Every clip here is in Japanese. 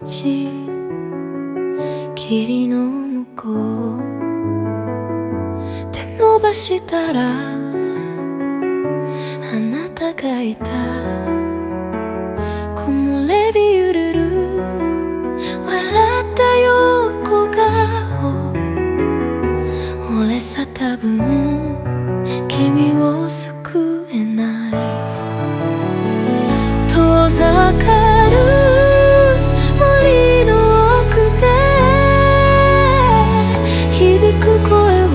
ち霧の向こう手伸ばしたらあなたがいた木漏れ日ゆるる笑った横顔俺さ多分君を救えない遠ざかる森の奥で響く声は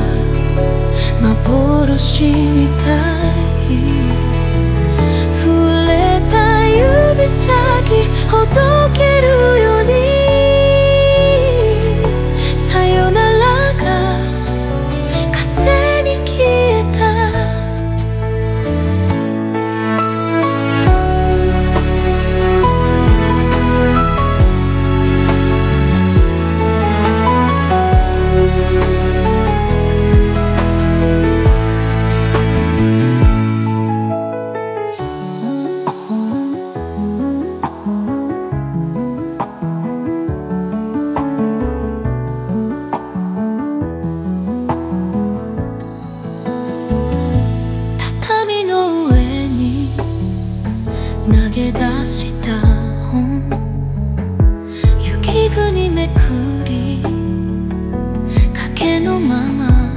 幻みたい触れた指先ほどけるようにさよならが風に消えた投げ出した本雪国めくり影のまま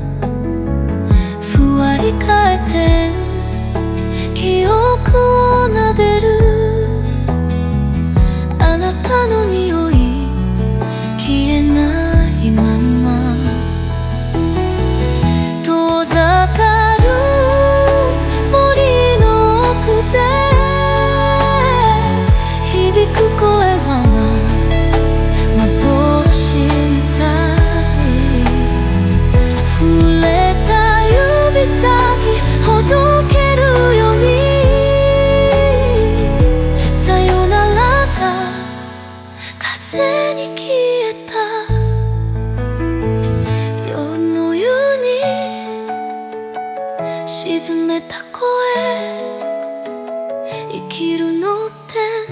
ふわり返って記憶を撫でるあなたの匂い消えないまま遠ざかる森の奥で響く声は幻みたい触れた指先ほどけるようにさよならが風に消えた夜の湯に沈めた声生きるのって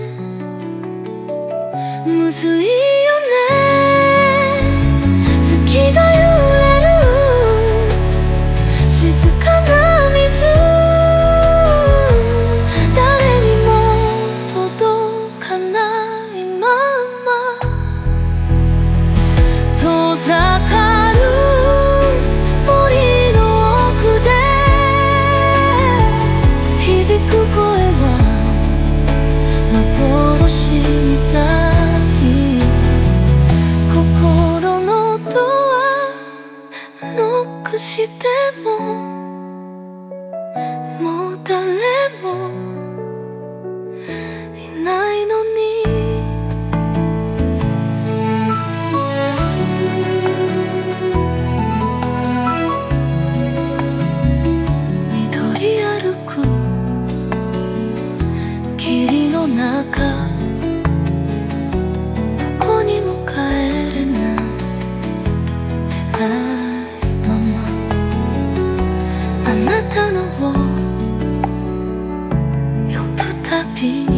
むずいよね月が揺れる静かな水誰にも届かないまま遠ざかる森の奥で響く声は幻みたい心のドアノックしてももう誰もいないのに緑歩く霧の中どこにも帰れないままあなたのを呼ぶたびに